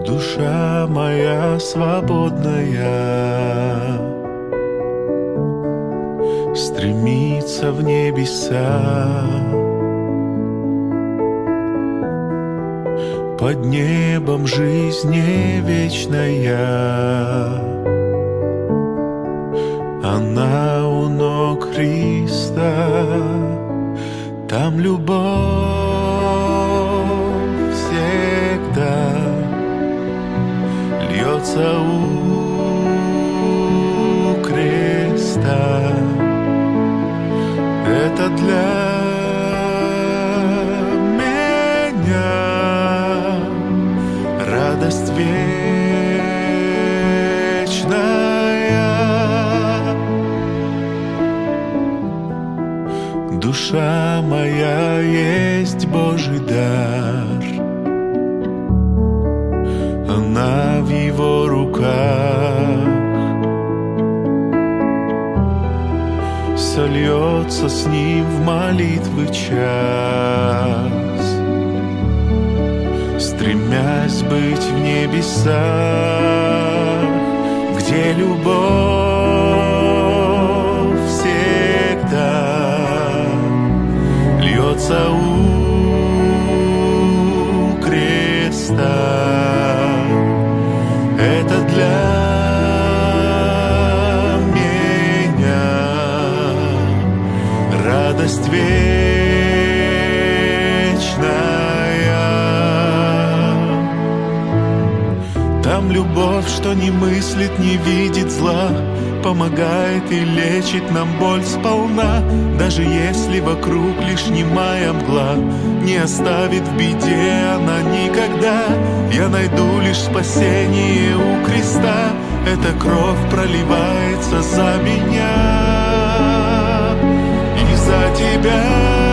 Душа моя свободная стремится в небеса. Под небом жизни вечная, она у ног Христа. Там любовь всегда льется у креста. Это для меня радость вечная. Душа моя есть Божий дар, она в Его руках. Сольется с Ним в молитвы час, стремясь быть в небесах, где любовь всегда льется у креста. Это для радость вечная. Там любовь, что не мыслит, не видит зла, помогает и лечит нам боль сполна. Даже если вокруг лишь немая мгла, не оставит в беде она никогда. Я найду лишь спасение у креста. Эта кровь проливается за меня, за тебя.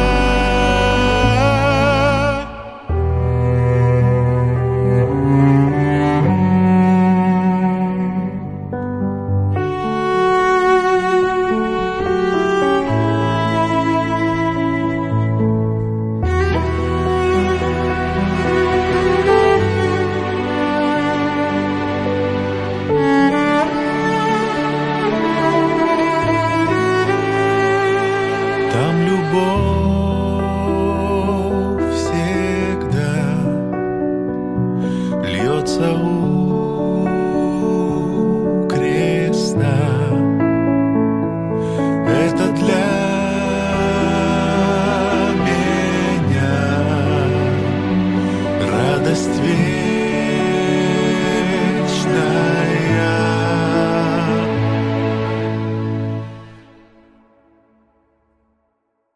Там любовь всегда льется у